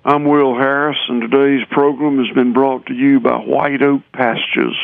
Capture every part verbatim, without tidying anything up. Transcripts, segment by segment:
I'm Will Harris, and today's program has been brought to you by White Oak Pastures.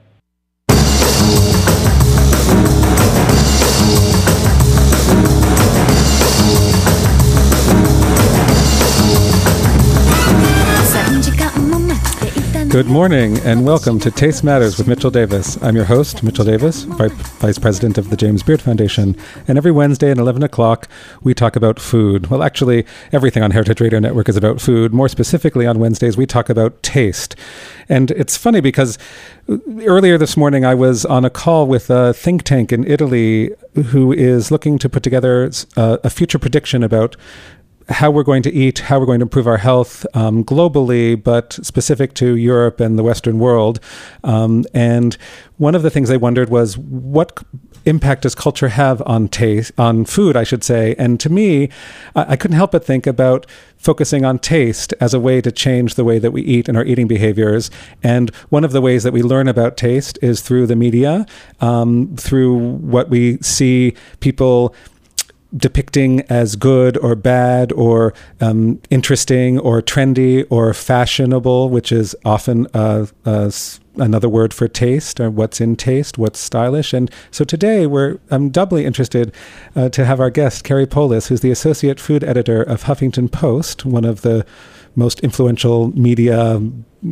Good morning and welcome to Taste Matters with Mitchell Davis. I'm your host, Mitchell Davis, Vice President of the James Beard Foundation. And every Wednesday at eleven o'clock, we talk about food. Well, actually, everything on Heritage Radio Network is about food. More specifically, on Wednesdays, we talk about taste. And it's funny because earlier this morning, I was on a call with a think tank in Italy who is looking to put together a, a future prediction about how we're going to eat, how we're going to improve our health um, globally, but specific to Europe and the Western world. Um, and one of the things I wondered was, what impact does culture have on taste, on food, I should say? And to me, I, I couldn't help but think about focusing on taste as a way to change the way that we eat and our eating behaviors. And one of the ways that we learn about taste is through the media, um, through what we see people depicting as good or bad or um, interesting or trendy or fashionable, which is often uh, uh, another word for taste, or what's in taste, what's stylish. And so today we're I'm doubly interested uh, to have our guest, Kari Polis, who's the Associate Food Editor of Huffington Post, one of the most influential media.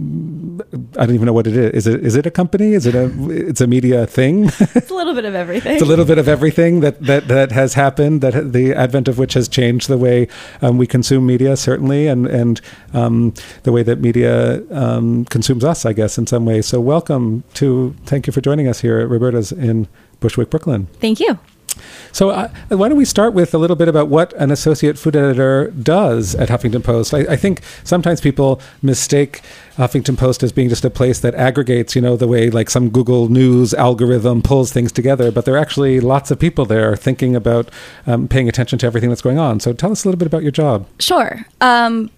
I don't even know what it is. Is it is it a company? Is it a it's a media thing? It's a little bit of everything. It's a little bit of everything that that, that has happened, that the advent of which has changed the way um, we consume media, certainly, and and um, the way that media um, consumes us, I guess, in some ways. So welcome to, thank you for joining us here at Roberta's in Bushwick, Brooklyn. Thank you. So uh, why don't we start with a little bit about what an associate food editor does at Huffington Post? I, I think sometimes people mistake Huffington Post as being just a place that aggregates, you know, the way like some Google News algorithm pulls things together, but there are actually lots of people there thinking about um, paying attention to everything that's going on. So tell us a little bit about your job. Sure. Um,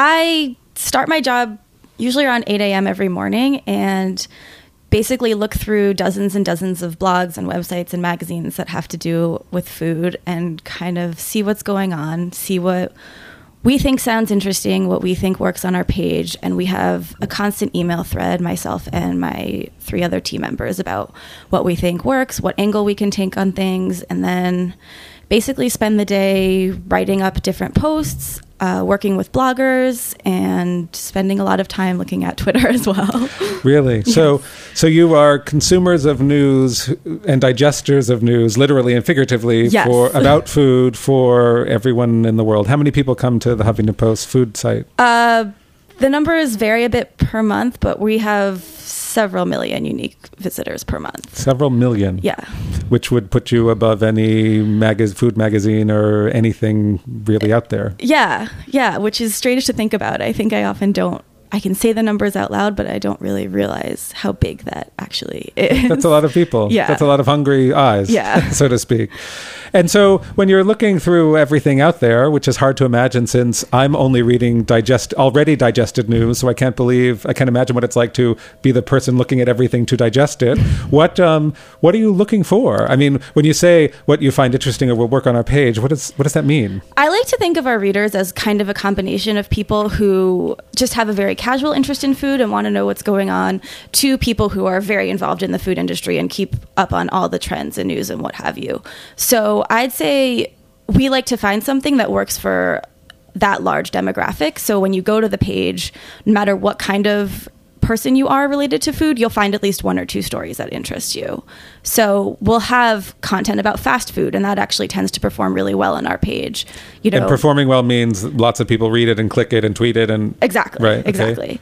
I start my job usually around eight a.m. every morning and basically look through dozens and dozens of blogs and websites and magazines that have to do with food and kind of see what's going on, see what we think sounds interesting, what we think works on our page. And we have a constant email thread, myself and my three other team members, about what we think works, what angle we can take on things, and then basically spend the day writing up different posts, uh, working with bloggers, and spending a lot of time looking at Twitter as well. Really? Yes. So so you are consumers of news and digesters of news, literally and figuratively, yes. for about food for everyone in the world. How many people come to the Huffington Post food site? Uh, the numbers vary a bit per month, but we have several million unique visitors per month. Several million? Yeah. Which would put you above any mag- food magazine or anything really out there. Yeah, yeah, which is strange to think about. I think I often don't, I can say the numbers out loud, but I don't really realize how big that actually is. That's a lot of people. Yeah. That's a lot of hungry eyes, yeah. so to speak. And so when you're looking through everything out there, which is hard to imagine since I'm only reading digest already digested news, so I can't believe, I can't imagine what it's like to be the person looking at everything to digest it. What um, what are you looking for? I mean, when you say what you find interesting or will work on our page, what is what does that mean? I like to think of our readers as kind of a combination of people who just have a very casual interest in food and want to know what's going on, to people who are very involved in the food industry and keep up on all the trends and news and what have you. So I'd say we like to find something that works for that large demographic. So when you go to the page, no matter what kind of person you are related to food, you'll find at least one or two stories that interest you. So we'll have content about fast food, and that actually tends to perform really well on our page. You know, and performing well means lots of people read it and click it and tweet it and exactly, right, okay. exactly.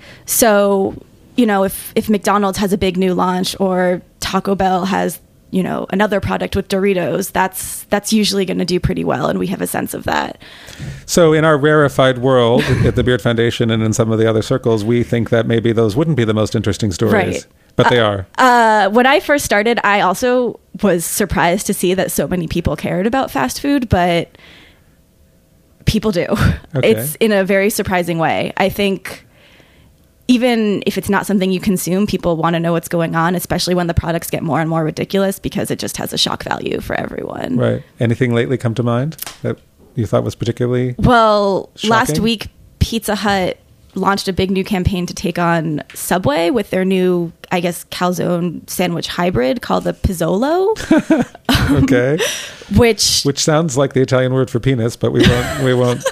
So you know, if if McDonald's has a big new launch or Taco Bell has, you know, another product with Doritos, that's that's usually going to do pretty well, and we have a sense of that. So in our rarefied world at the Beard Foundation and in some of the other circles, we think that maybe those wouldn't be the most interesting stories. Right. But they uh, are. Uh, when I first started, I also was surprised to see that so many people cared about fast food, but people do. Okay. It's in a very surprising way. I think even if it's not something you consume, people want to know what's going on, especially when the products get more and more ridiculous, because it just has a shock value for everyone. Right. Anything lately come to mind that you thought was particularly Well, shocking? last week, Pizza Hut launched a big new campaign to take on Subway with their new, I guess, calzone sandwich hybrid called the Pizzolo. Okay. um, which which sounds like the Italian word for penis, but we won't. We won't.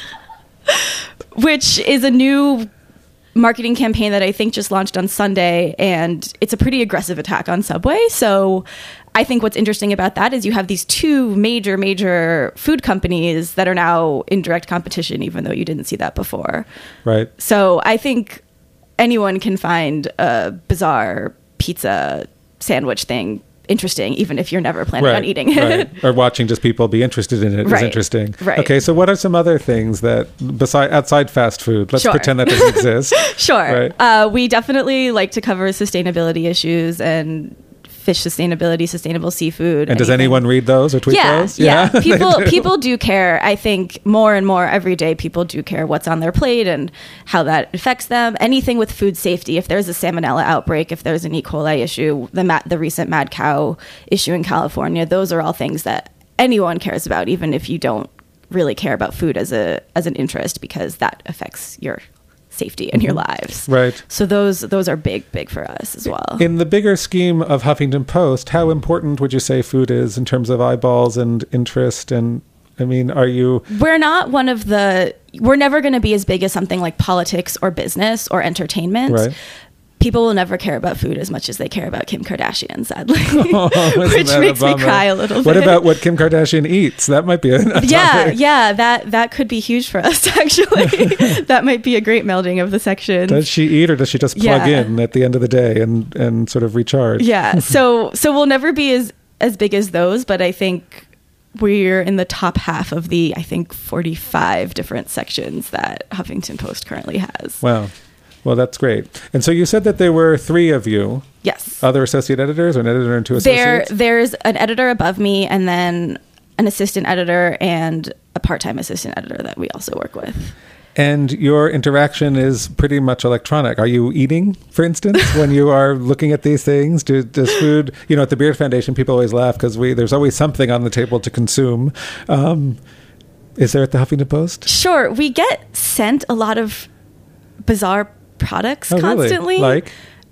Which is a new marketing campaign that I think just launched on Sunday, and it's a pretty aggressive attack on Subway. So I think what's interesting about that is you have these two major, major food companies that are now in direct competition, even though you didn't see that before. Right. So I think anyone can find a bizarre pizza sandwich thing interesting, even if you're never planning right, on eating it. Right. Or watching just people be interested in it right, is interesting. Right. Okay, so what are some other things that, beside outside fast food, let's sure. pretend that doesn't exist. Sure. Right. Uh, we definitely like to cover sustainability issues and fish sustainability, sustainable seafood. And does anything. anyone read those or tweet yeah, those? Yeah, yeah. people people do care. I think more and more every day people do care what's on their plate and how that affects them. Anything with food safety, if there's a salmonella outbreak, if there's an E. coli issue, the ma- the recent mad cow issue in California, those are all things that anyone cares about, even if you don't really care about food as a as an interest, because that affects your safety in your lives. Right. So those those are big, big for us as well. In the bigger scheme of Huffington Post, how important would you say food is in terms of eyeballs and interest? And I mean, are you... We're not one of the... We're never going to be as big as something like politics or business or entertainment. Right. People will never care about food as much as they care about Kim Kardashian, sadly, Oh, which makes me cry a little what bit. What about what Kim Kardashian eats? That might be a, a yeah, topic. yeah, that that could be huge for us, actually. That might be a great melding of the sections. Does she eat, or does she just plug Yeah. in at the end of the day and, and sort of recharge? Yeah, so so we'll never be as, as big as those, but I think we're in the top half of the, I think, forty-five different sections that Huffington Post currently has. Wow. Well, that's great. And so you said that there were three of you. Yes. Other associate editors, or an editor and two There, associates? there's an editor above me, and then an assistant editor and a part-time assistant editor that we also work with. And your interaction is pretty much electronic. Are you eating, for instance, when you are looking at these things? Do, does food, you know, at the Beard Foundation, people always laugh because we there's always something on the table to consume. Um, is there at the Huffington Post? Sure. We get sent a lot of bizarre products Oh, constantly. really? Like?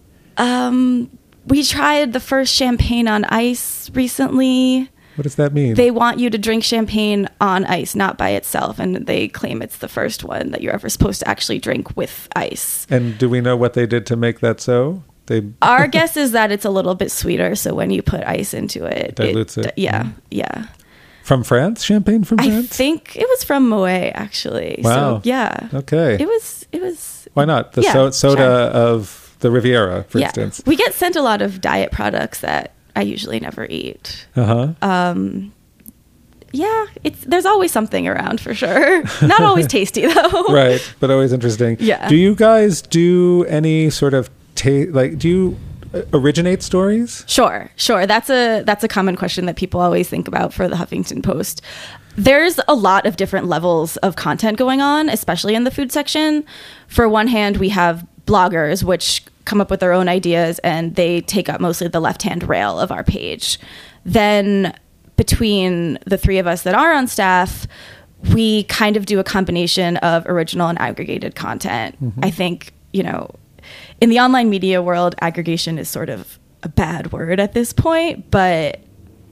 Um, we tried the first champagne on ice recently. What does that mean? They want you to drink champagne on ice, not by itself, and they claim it's the first one that you're ever supposed to actually drink with ice. And do we know what they did to make that so? They Our guess is that it's a little bit sweeter, so when you put ice into it, dilutes it. it. Yeah, Mm. yeah. From France? Champagne from I France? think it was from Moet, actually. Wow. So, yeah. Okay. It was. It was. Why not? The Yeah, so- soda sure. of the Riviera, for yeah. instance. We get sent a lot of diet products that I usually never eat. Uh-huh. Um, yeah, it's there's always something around for sure. Not always tasty though. Right, but always interesting. Yeah. Do you guys do any sort of ta- like? Do you uh, originate stories? Sure, sure. That's a that's a common question that people always think about for the Huffington Post. There's a lot of different levels of content going on, especially in the food section. For one hand, we have bloggers, which come up with their own ideas, and they take up mostly the left-hand rail of our page. Then between the three of us that are on staff, we kind of do a combination of original and aggregated content. Mm-hmm. I think, you know, in the online media world, aggregation is sort of a bad word at this point, but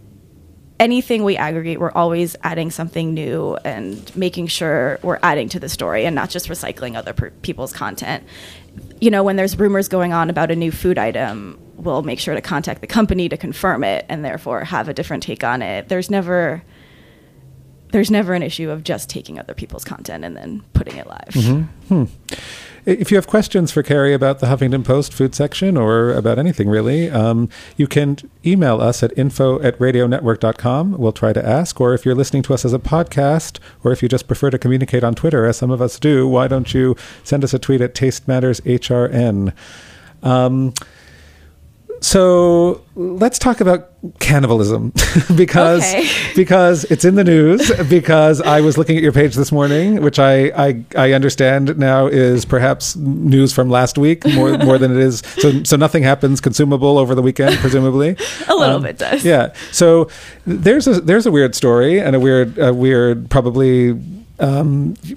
anything we aggregate, we're always adding something new and making sure we're adding to the story and not just recycling other per- people's content. You know, when there's rumors going on about a new food item, we'll make sure to contact the company to confirm it and therefore have a different take on it. There's never there's never an issue of just taking other people's content and then putting it live. Mm-hmm. Hmm. If you have questions for Carrie about the Huffington Post food section or about anything really, um, you can email us at info at radionetwork dot com. We'll try to ask. Or if you're listening to us as a podcast, or if you just prefer to communicate on Twitter, as some of us do, why don't you send us a tweet at Taste Matters H R N? Um, so let's talk about cannibalism because Okay. because it's in the news, because I was looking at your page this morning, which I, I, I understand now is perhaps news from last week more more than it is. So so nothing happens consumable over the weekend, presumably. A little Um, bit does. Yeah. So there's a there's a weird story and a weird a weird probably um,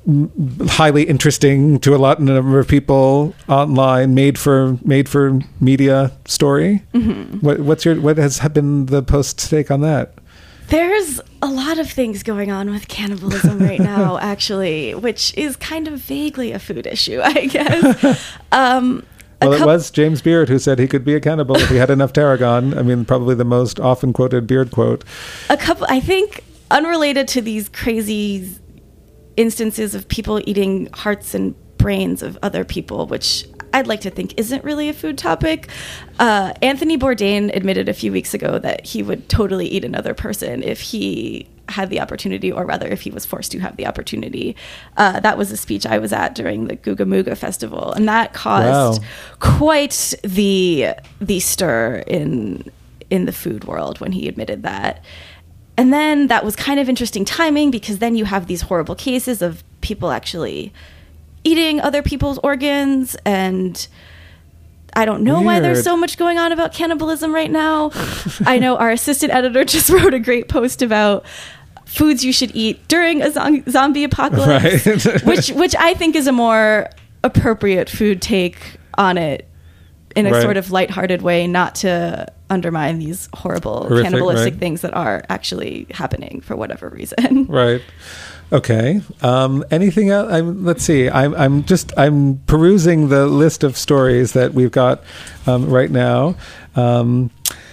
highly interesting to a lot number of people online, made for made for media story. Mm-hmm. What, what's your what has been the Post's take on that? There's a lot of things going on with cannibalism right now, actually, which is kind of vaguely a food issue, I guess. Um, well, couple- it was James Beard who said he could be a cannibal if he had enough tarragon. I mean, probably the most often quoted Beard quote. A couple, I think, unrelated to these crazy instances of people eating hearts and brains of other people, which I'd like to think isn't really a food topic. Uh, Anthony Bourdain admitted a few weeks ago that he would totally eat another person if he had the opportunity, or rather if he was forced to have the opportunity. Uh, that was a speech I was at during the Guga Muga Festival, and that caused wow. quite the the stir in in the food world when he admitted that. And then that was kind of interesting timing, because then you have these horrible cases of people actually eating other people's organs, and I don't know Weird. why there's so much going on about cannibalism right now. I know our assistant editor just wrote a great post about foods you should eat during a zo- zombie apocalypse, right. which which I think is a more appropriate food take on it, in a right. sort of lighthearted way, not to undermine these horrible Horrific, cannibalistic right. things that are actually happening for whatever reason. Right. Okay. Um, anything else? I'm, let's see. I'm, I'm just I'm perusing the list of stories that we've got um, right now. Um,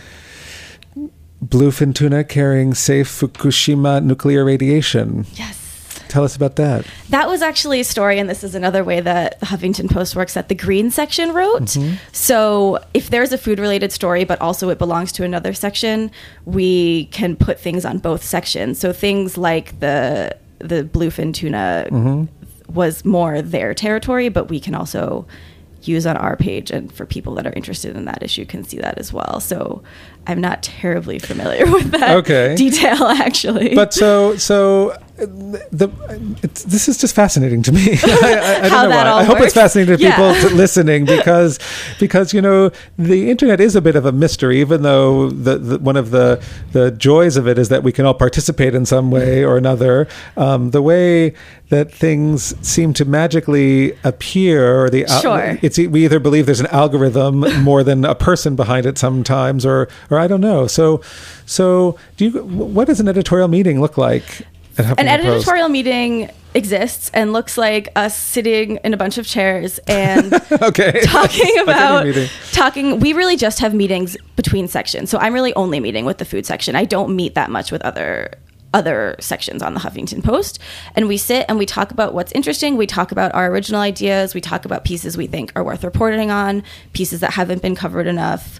Bluefin tuna carrying safe Fukushima nuclear radiation. Yes. Tell us about that. That was actually a story, and this is another way that the Huffington Post works, that the green section wrote. Mm-hmm. So if there's a food-related story, but also it belongs to another section, we can put things on both sections. So things like the the bluefin tuna mm-hmm. was more their territory, but we can also use on our page, and for people that are interested in that issue can see that as well. So I'm not terribly familiar with that okay. detail, actually. But so so the it's, this is just fascinating to me. I, I, I don't How know that why. all I hope works. It's fascinating to yeah. people to listening because because you know the internet is a bit of a mystery. Even though the, the one of the the joys of it is that we can all participate in some way or another. Um, the way that things seem to magically appear, or the sure. it's we either believe there's an algorithm more than a person behind it sometimes, or or I don't know. So so do you? What does an editorial meeting look like? An editorial meeting exists and looks like us sitting in a bunch of chairs and okay. talking about talking. We really just have meetings between sections. So I'm really only meeting with the food section. I don't meet that much with other other sections on the Huffington Post. And we sit and we talk about what's interesting. We talk about our original ideas. We talk about pieces we think are worth reporting on, pieces that haven't been covered enough,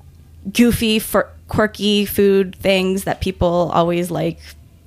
goofy, for, quirky food things that people always like.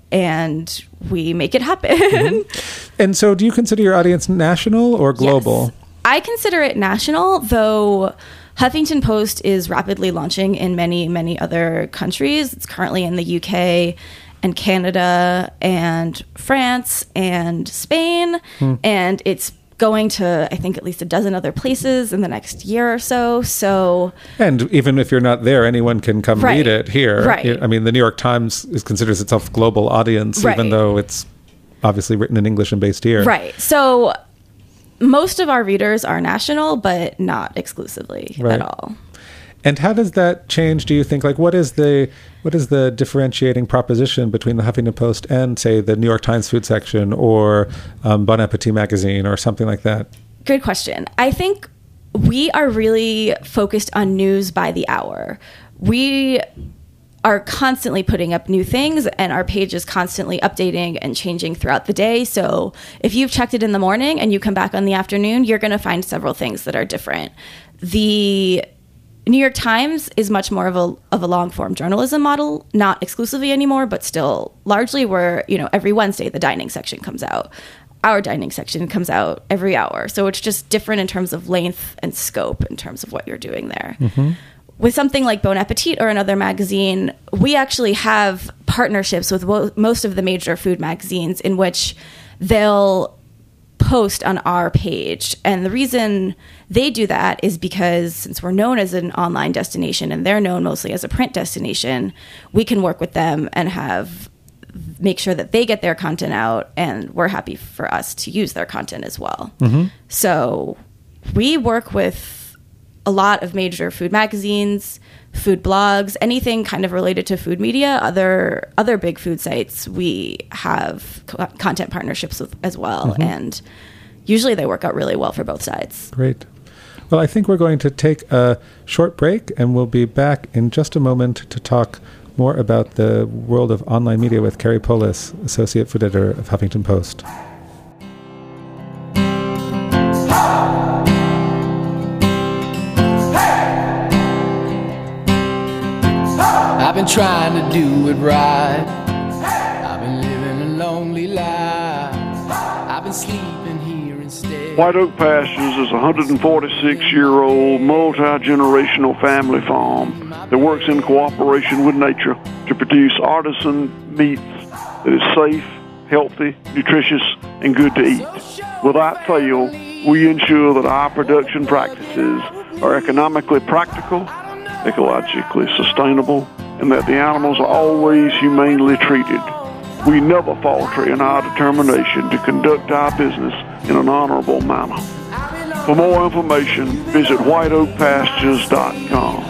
And we make it happen. Mm-hmm. And so do you consider your audience national or global? Yes. I consider it national, though Huffington Post is rapidly launching in many, many other countries. It's currently in the U K and Canada and France and Spain. Hmm. And it's going to, I think, at least a dozen other places in the next year or so. So, and even if you're not there, anyone can come right, read it here. Right. I mean, the New York Times is, considers itself global audience, right. even though it's obviously written in English and based here. Right. So most of our readers are national, but not exclusively right. at all. And how does that change, do you think? Like, what is the what is the differentiating proposition between the Huffington Post and, say, the New York Times food section or um, Bon Appetit magazine or something like that? Good question. I think we are really focused on news by the hour. We are constantly putting up new things, and our page is constantly updating and changing throughout the day. So if you've checked it in the morning and you come back on the afternoon, you're going to find several things that are different. The New York Times is much more of a of a long form journalism model, not exclusively anymore, but still largely, where, you know, every Wednesday the dining section comes out. Our dining section comes out every hour. So it's just different in terms of length and scope in terms of what you're doing there. Mm-hmm. With something like Bon Appetit or another magazine, we actually have partnerships with wo- most of the major food magazines in which they'll post on our page. And the reason they do that is because since we're known as an online destination and they're known mostly as a print destination, we can work with them and have make sure that they get their content out, and we're happy for us to use their content as well. Mm-hmm. So we work with a lot of major food magazines, food blogs, anything kind of related to food media, other other big food sites we have co- content partnerships with as well. Mm-hmm. And usually they work out really well for both sides. Great. Well, I think we're going to take a short break, and we'll be back in just a moment to talk more about the world of online media with Carrie Polis, Associate Food Editor of Huffington Post. I've been trying to do it right. I've been living a lonely life. I've been sleeping here instead. White Oak Pastures is a one hundred forty-six year old multi-generational family farm that works in cooperation with nature to produce artisan meats that is safe, healthy, nutritious, and good to eat. Without fail, we ensure that our production practices are economically practical, ecologically sustainable, and that the animals are always humanely treated. We never falter in our determination to conduct our business in an honorable manner. For more information, visit white oak pastures dot com.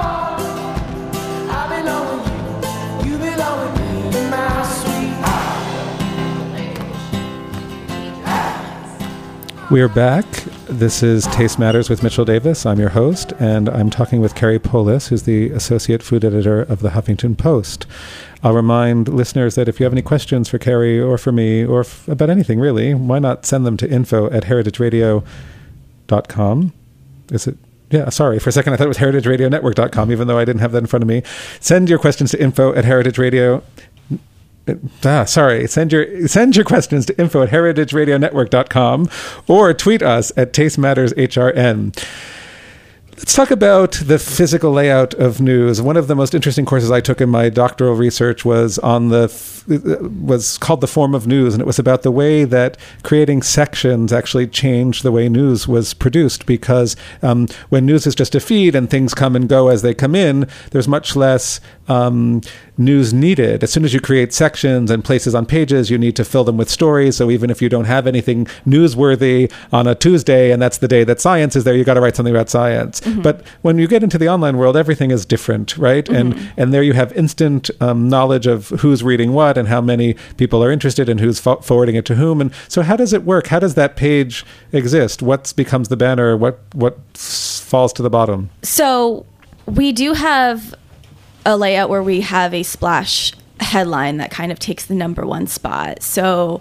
We are back. This is Taste Matters with Mitchell Davis. I'm your host, and I'm talking with Carrie Polis, who's the Associate Food Editor of the Huffington Post. I'll remind listeners that if you have any questions for Carrie or for me or f- about anything, really, why not send them to info at heritage radio dot com. Is it? Yeah, sorry. For a second, I thought it was heritage radio network dot com, even though I didn't have that in front of me. Send your questions to info at heritage radio. Ah, sorry. Send your send your questions to info at heritage radio network dot com or tweet us at Taste Matters H R N. Let's talk about the physical layout of news. One of the most interesting courses I took in my doctoral research was on the was called The Form of News, and it was about the way that creating sections actually changed the way news was produced, because um, when news is just a feed and things come and go as they come in, there's much less um, news needed. As soon as you create sections and places on pages, you need to fill them with stories. So even if you don't have anything newsworthy on a Tuesday, and that's the day that science is there, you got to write something about science. Mm-hmm. But when you get into the online world, everything is different, right? Mm-hmm. And and there you have instant um, knowledge of who's reading what and how many people are interested and who's fo- forwarding it to whom. And so how does it work? How does that page exist? What becomes the banner? What what f- falls to the bottom? So we do have a layout where we have a splash headline that kind of takes the number one spot. So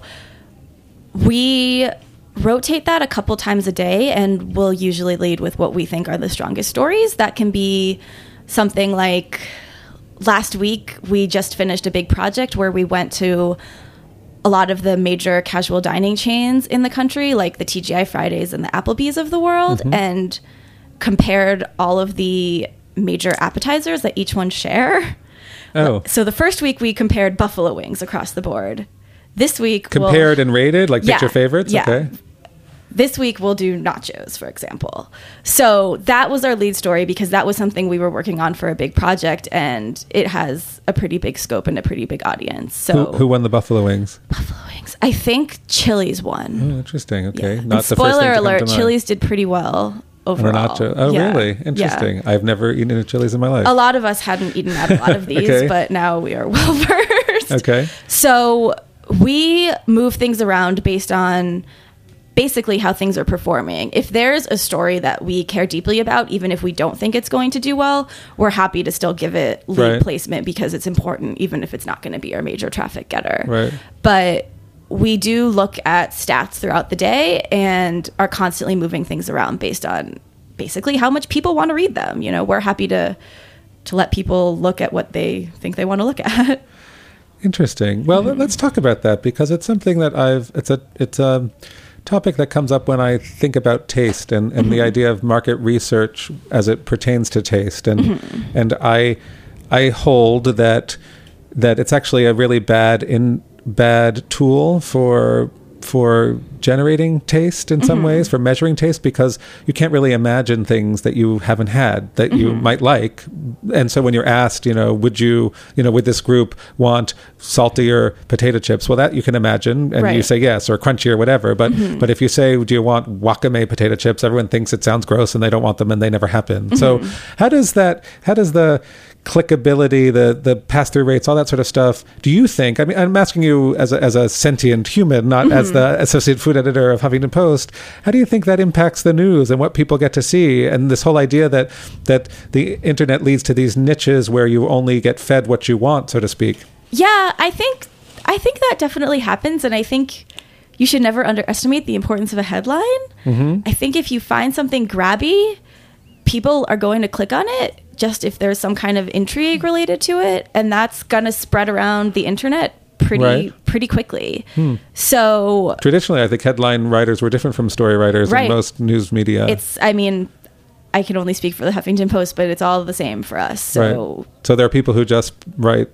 we rotate that a couple times a day, and we'll usually lead with what we think are the strongest stories. That can be something like, last week we just finished a big project where we went to a lot of the major casual dining chains in the country, like the T G I Fridays and the Applebee's of the world, mm-hmm. and compared all of the major appetizers that each one share. Oh. So the first week we compared buffalo wings across the board. This week compared we'll, and rated, like yeah, pick your favorites. Yeah. Okay. This week we'll do nachos, for example. So that was our lead story because that was something we were working on for a big project, and it has a pretty big scope and a pretty big audience. So who, who won the buffalo wings? Buffalo wings. I think Chili's won. Oh, interesting. Okay. Yeah. Not and the first thing spoiler to come alert, to mind. Chili's did pretty well overall. Nacho. Oh, yeah. really? Interesting. Yeah. I've never eaten a Chili's in my life. A lot of us hadn't eaten at a lot of these, Okay. but now we are well versed. Okay. So we move things around based on basically how things are performing. If there's a story that we care deeply about, even if we don't think it's going to do well, we're happy to still give it lead Right. placement because it's important, even if it's not going to be our major traffic getter. Right. But we do look at stats throughout the day and are constantly moving things around based on basically how much people want to read them. You know, we're happy to to let people look at what they think they want to look at. Interesting. Well, mm-hmm. let's talk about that, because it's something that I've it's a it's a topic that comes up when I think about taste and, and mm-hmm. the idea of market research as it pertains to taste. And mm-hmm. and I I hold that that it's actually a really bad in bad tool for for generating taste in some Mm-hmm. ways, for measuring taste, because you can't really imagine things that you haven't had that you Mm-hmm. might like. And so when you're asked, you know, would you, you know, would this group want saltier potato chips? Well, that you can imagine, and Right. you say yes, or crunchy or whatever. But Mm-hmm. but if you say, do you want wakame potato chips? Everyone thinks it sounds gross, and they don't want them, and they never happen. So Mm-hmm. how does that? How does the clickability, the the pass through rates, all that sort of stuff? Do you think? I mean, I'm asking you as a as a sentient human, not as Mm-hmm. the associate food editor of Huffington Post. How do you think that impacts the news and what people get to see? And this whole idea that that the internet leads to these niches where you only get fed what you want, so to speak. Yeah, I think I think that definitely happens, and I think you should never underestimate the importance of a headline. Mm-hmm. I think if you find something grabby, people are going to click on it just if there's some kind of intrigue related to it, and that's going to spread around the internet pretty Right. pretty quickly. So Traditionally, I think headline writers were different from story writers Right. in most news media. it's I mean, I can only speak for the Huffington Post, but it's all the same for us. So right. So there are people who just write.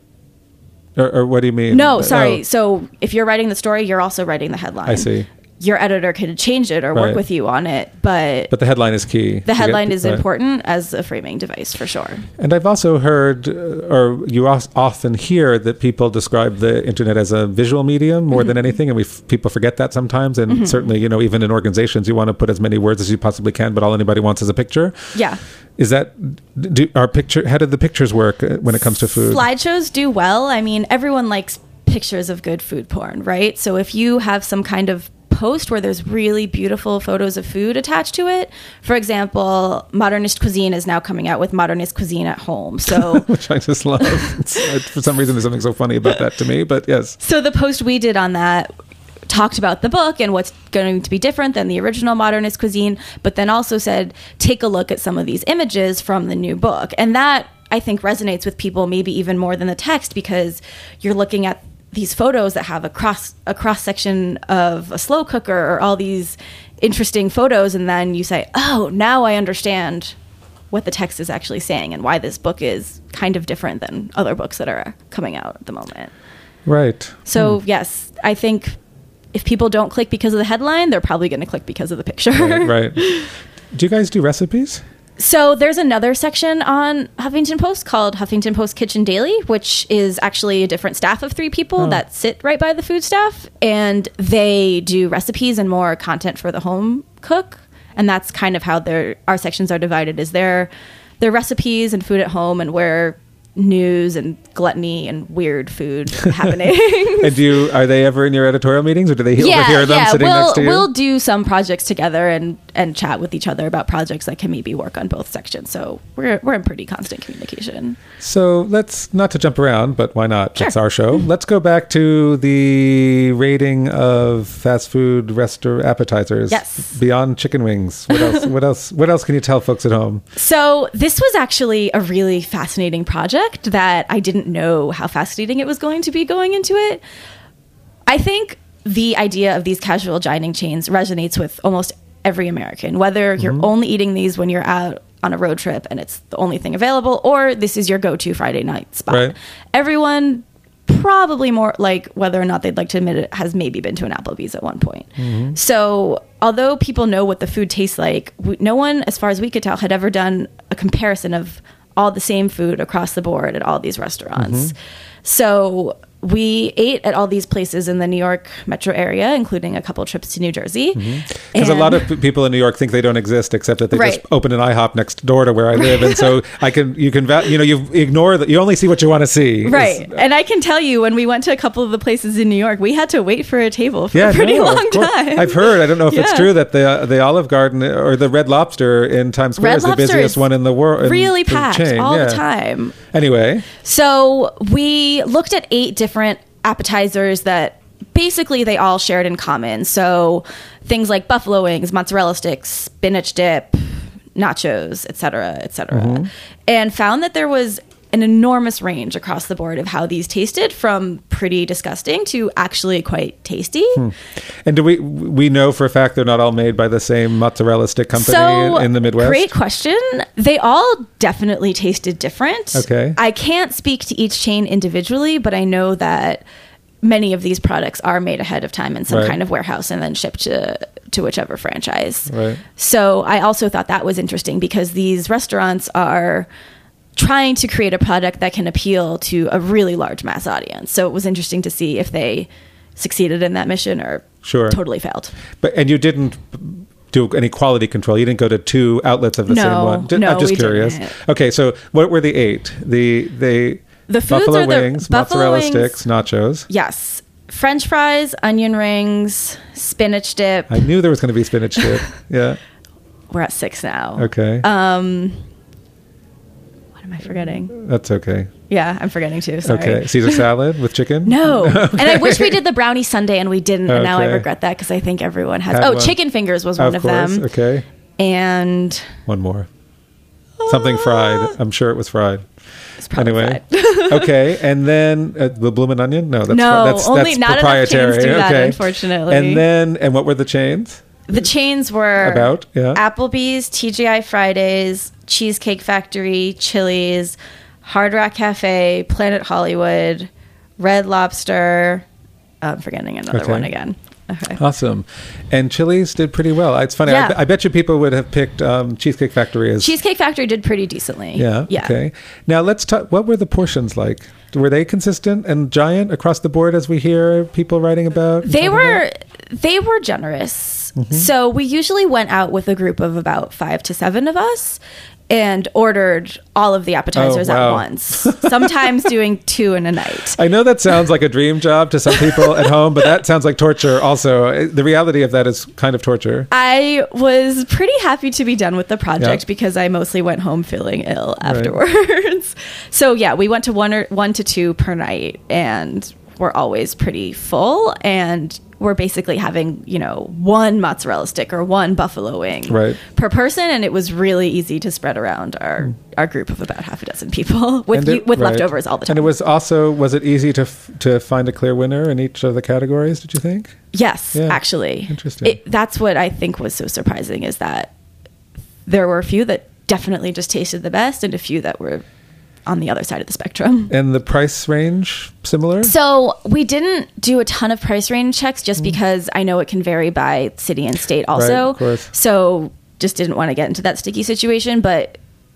Or, or what do you mean? no, sorry. Oh, So if you're writing the story, you're also writing the headline. I see. Your editor can change it or Right. work with you on it, but But the headline is key. the headline is right. important as a framing device for sure. And I've also heard, uh, or you os- often hear that people describe the internet as a visual medium more Mm-hmm. than anything, and we f- people forget that sometimes. And certainly, you know, even in organizations, you want to put as many words as you possibly can, but all anybody wants is a picture. Yeah. Is that do our picture? How did the pictures work uh, when it comes to food? Slideshows do well. I mean, everyone likes pictures of good food porn, right? So if you have some kind of post where there's really beautiful photos of food attached to it, for example, Modernist Cuisine is now coming out with Modernist Cuisine at Home. So Which I just love. It's, uh, for some reason, there's something so funny about that to me. But yes, So the post we did on that talked about the book and what's going to be different than the original Modernist Cuisine, but then also said, take a look at some of these images from the new book. And that, I think, resonates with people maybe even more than the text, because you're looking at these photos that have a cross a cross section of a slow cooker or all these interesting photos, and then you say, oh, now I understand what the text is actually saying and why this book is kind of different than other books that are coming out at the moment. right. So yes, I think if people don't click because of the headline, they're probably going to click because of the picture. right, right. Do you guys do recipes? So there's another section on Huffington Post called Huffington Post Kitchen Daily, which is actually a different staff of three people Oh. that sit right by the food staff, and they do recipes and more content for the home cook. And that's kind of how their our sections are divided, is their their recipes and food at home, and where news and gluttony and weird food happening. And do you, are they ever in your editorial meetings, or do they yeah, overhear them yeah. sitting we'll, next to you? We'll do some projects together and, and chat with each other about projects that can maybe work on both sections. So we're we're in pretty constant communication. So let's, not to jump around, but why not? Sure. It's our show. Let's go back to the rating of fast food restaurant appetizers. Yes. Beyond chicken wings. What else? What else? What else can you tell folks at home? So this was actually a really fascinating project that I didn't know how fascinating it was going to be going into it. I think the idea of these casual dining chains resonates with almost every American, whether you're Mm-hmm. only eating these when you're out on a road trip and it's the only thing available, or this is your go-to Friday night spot. Right. Everyone, probably more like, whether or not they'd like to admit it, has maybe been to an Applebee's at one point. Mm-hmm. So although people know what the food tastes like, we, no one, as far as we could tell, had ever done a comparison of all the same food across the board at all these restaurants. Mm-hmm. So we ate at all these places in the New York metro area, including a couple trips to New Jersey. Because a And- lot of p- people in New York think they don't exist, except that they Right. just open an IHOP next door to where I live, and so I can, you can, va- you know, you ignore that. You only see what you want to see. Right. It's- And I can tell you, when we went to a couple of the places in New York, we had to wait for a table for Yeah, a pretty no, of long course. time. I've heard. I don't know if it's Yeah. true that the the Olive Garden or the Red Lobster in Times Square Red is the Lobster busiest is one in the world. really packed all the time. Anyway, So we looked at eight different appetizers that basically they all shared in common. So things like buffalo wings, mozzarella sticks, spinach dip, nachos, et cetera, et cetera. Mm-hmm. And found that there was an enormous range across the board of how these tasted, from pretty disgusting to actually quite tasty. Hmm. and do we we know for a fact they're not all made by the same mozzarella stick company So, in the Midwest? great question. They all definitely tasted different. Okay. I can't speak to each chain individually, but I know that many of these products are made ahead of time in some Right. kind of warehouse and then shipped to to whichever franchise. Right. So I also thought that was interesting because these restaurants are trying to create a product that can appeal to a really large mass audience. So it was interesting to see if they succeeded in that mission or Sure. totally failed. But and you didn't do any quality control. You didn't go to two outlets of the No, same one. Ju- no, I'm just we curious. didn't. Okay, so what were the eight? The the The foods buffalo are the wings, buffalo mozzarella wings- sticks, nachos. Yes. French fries, onion rings, spinach dip. I knew there was going to be spinach dip. Yeah. We're at six now. Okay. Um, what am I forgetting? That's okay. Yeah, I'm forgetting too. Sorry. Okay. Caesar salad with chicken? No. And I wish we did the brownie sundae and we didn't. And now I Okay. regret that because I think everyone has. Had Oh, one. chicken fingers was one of, Of course. them. Okay. And One more. Something fried. I'm sure it was fried. it's probably Anyway. fried. Okay. And then uh, the bloomin' onion? No, that's No, that's, only that's not enough proprietary. chains do that, okay. unfortunately. And then, and what were the chains? The chains were About, yeah. Applebee's, T G I Fridays, Cheesecake Factory, Chili's, Hard Rock Cafe, Planet Hollywood, Red Lobster. I'm forgetting another Okay. one again. Okay. Awesome. And Chili's did pretty well. It's funny. Yeah. I, I bet you people would have picked um, Cheesecake Factory as... Cheesecake Factory did pretty decently. Yeah. Yeah. Okay. Now let's talk. What were the portions like? Were they consistent and giant across the board, as we hear people writing about? and They talking were about? they were generous. Mm-hmm. So we usually went out with a group of about five to seven of us and ordered all of the appetizers Oh, wow. at once. Sometimes doing two in a night. I know that sounds like a dream job to some people at home, but that sounds like torture. Also, the reality of that is kind of torture. I was pretty happy to be done with the project Yeah. because I mostly went home feeling ill afterwards. So yeah, we went to one or one to two per night, and we're always pretty full. And we're basically having, you know, one mozzarella stick or one buffalo wing Right. per person, and it was really easy to spread around our our group of about half a dozen people with And it- with right. leftovers all the time. And it was also, was it easy to f- to find a clear winner in each of the categories, did you think? Yes, Yeah. actually. Interesting. It, that's what I think was so surprising is that there were a few that definitely just tasted the best and a few that were on the other side of the spectrum. And the price range similar? So we didn't do a ton of price range checks just because I know it can vary by city and state also. Mm. Right, of course. So just didn't want to get into that sticky situation, but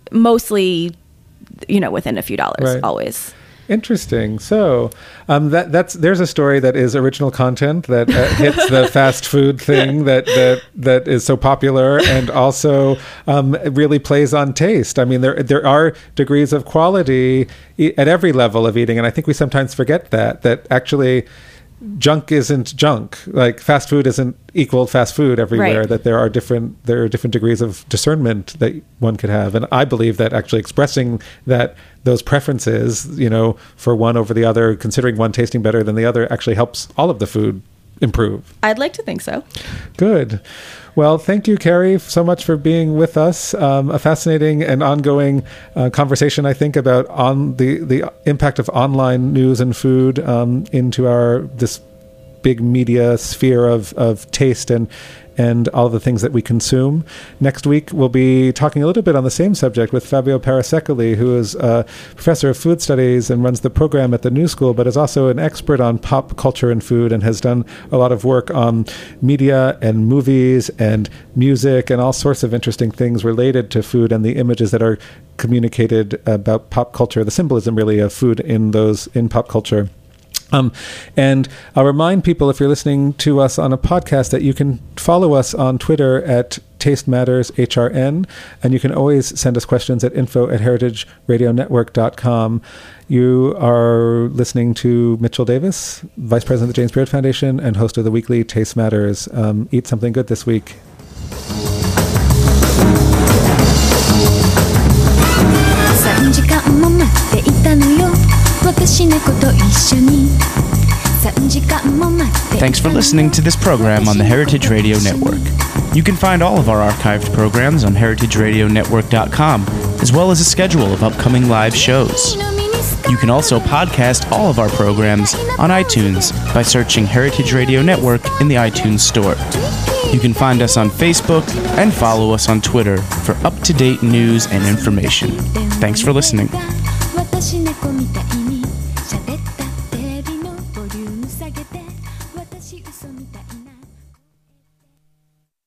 mostly, you know, within a few dollars Right. always. Interesting. So um, that that's there's a story that is original content that uh, hits the fast food thing that that that is so popular and also um, really plays on taste. I mean, there there are degrees of quality e- at every level of eating, and I think we sometimes forget that that actually junk isn't junk. Like fast food isn't equal fast food everywhere. Right. That there are different there are different degrees of discernment that one could have, and I believe that actually expressing that those preferences, you know, for one over the other, considering one tasting better than the other, actually helps all of the food improve. I'd like to think so. Good. Well, thank you, Carrie, so much for being with us. Um, a fascinating and ongoing uh, conversation, I think, about on the, the impact of online news and food um, into our this big media sphere of, of taste and and all the things that we consume. Next week, we'll be talking a little bit on the same subject with Fabio Parasecoli, who is a professor of food studies and runs the program at the New School, but is also an expert on pop culture and food and has done a lot of work on media and movies and music and all sorts of interesting things related to food and the images that are communicated about pop culture, the symbolism really of food in those in pop culture. Um, and I'll remind people, if you're listening to us on a podcast, that you can follow us on Twitter at Taste Matters H R N, and you can always send us questions at info at heritage radio network dot com. You are listening to Mitchell Davis, Vice President of the James Beard Foundation and host of the weekly Taste Matters. Um, eat something good this week. Thanks for listening to this program on the Heritage Radio Network. You can find all of our archived programs on heritage radio network dot com, as well as a schedule of upcoming live shows. You can also podcast all of our programs on iTunes by searching Heritage Radio Network in the iTunes Store. You can find us on Facebook and follow us on Twitter for up-to-date news and information. Thanks for listening. 私猫みたいに